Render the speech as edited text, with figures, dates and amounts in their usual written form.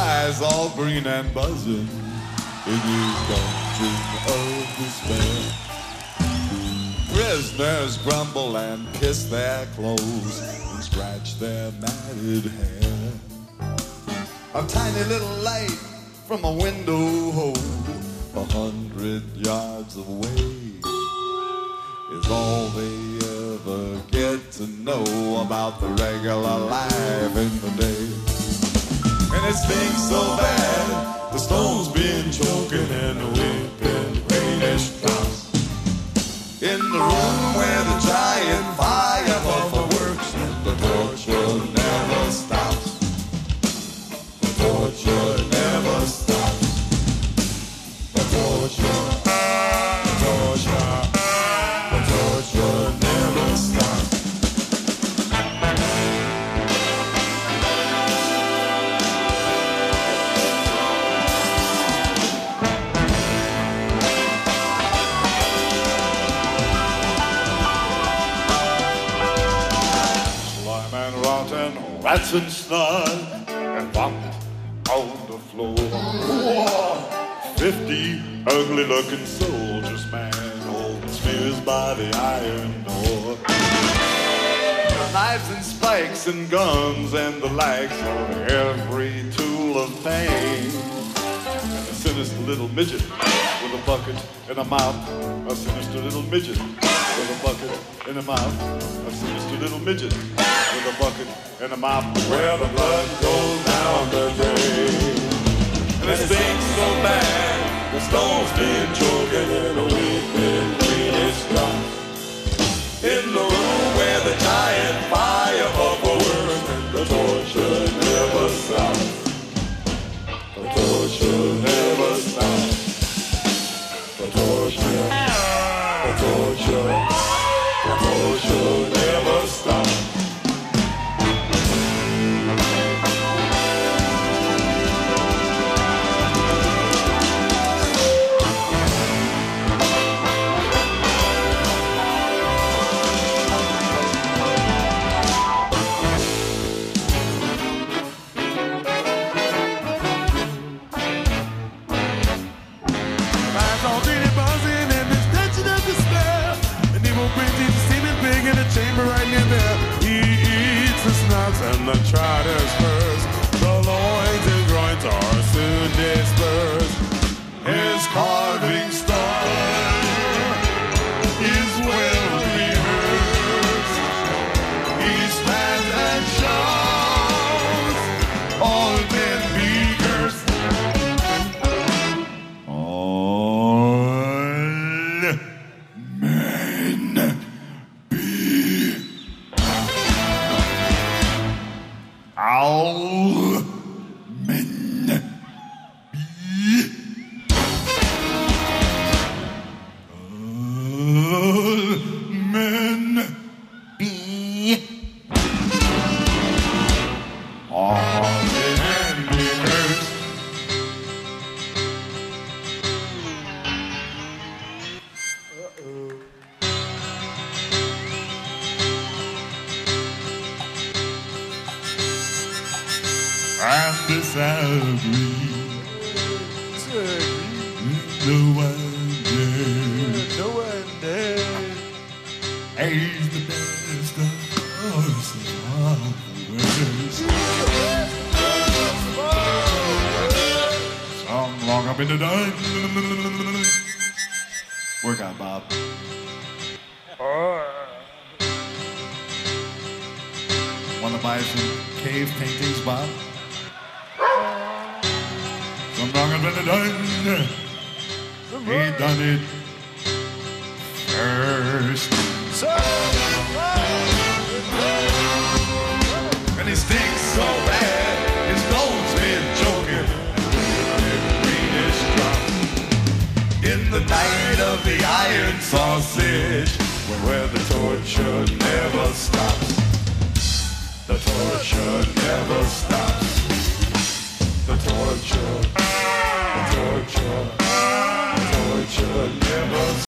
eyes all green and buzzing in his dungeon of despair. Prisoners grumble and kiss their clothes and scratch their matted hair. A tiny little light from a window hole 100 yards away is all they ever get to know about the regular life in the day. And it stinks so bad, the stone's been choking and the wind been greenish drops. In the room where the giant fire works and the torture never stops. The torture never stops. The torture, the torture, the torture never stops. Slime and rotten, rats and snot, and vomit on the floor. 50 ugly-looking soldiers, man, holding spears by the iron door. Knives and spikes and guns and the likes of every tool of pain. And a sinister little midget with a bucket and a mouth. A sinister little midget with a bucket and a mouth. A sinister little midget with a bucket and a mouth. Where the blood goes down the drain. And it stinks so bad, the stone's been choking and the wind been greenish drops. In the room where the giant fire works and the torture never stops. The torture never stops. The torture, the torture, the torture never stops. Chamber right near there. He eats the snots and the trotters first. The loins and groins are soon dispersed. His carving style is well rehearsed. He stands and shouts, all men be cursed. All men be. All men be. All men be cursed. And disagree. No one did. He's the best of us. Some long up in the night. Work out, Bob. Want to buy some cave paintings, Bob? Some long up in the night. He done it first. And he stinks so bad, his bones been choking and greenish drops. In the night of the iron sausage, where the torture never stops. The torture never stops. The torture, the torture, the torture